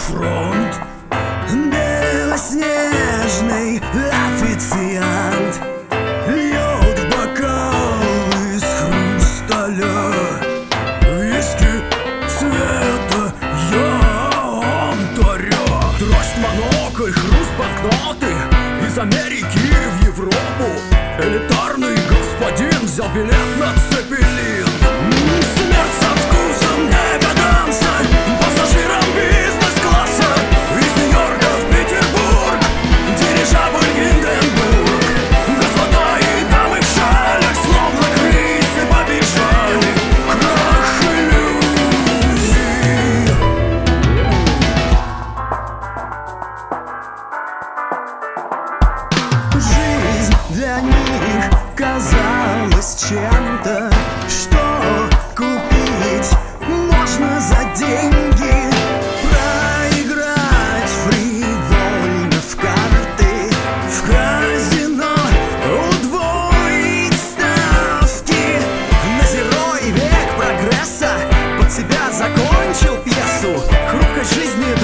фронт. Белоснежный официант льет в бокал из хрусталя виски цвета янтаря. Трость, монокль, хруст банкноты из Америки в Европу. Элитарный господин взял билет на Цепелин. Смерть со вкусом декаданса пассажирам бизнес-класса. Из Нью-Йорка в Петербург дирижабль Гинденбург. Господа и дамы в шалях словно крысы побежали. Крах иллюзий. Жизнь для них казалась чем-то, что купить можно за деньги. Проиграть фривольно в карты, в казино удвоить ставки. Назирой век прогресса под себя закончил пьесу. Хрупкость жизни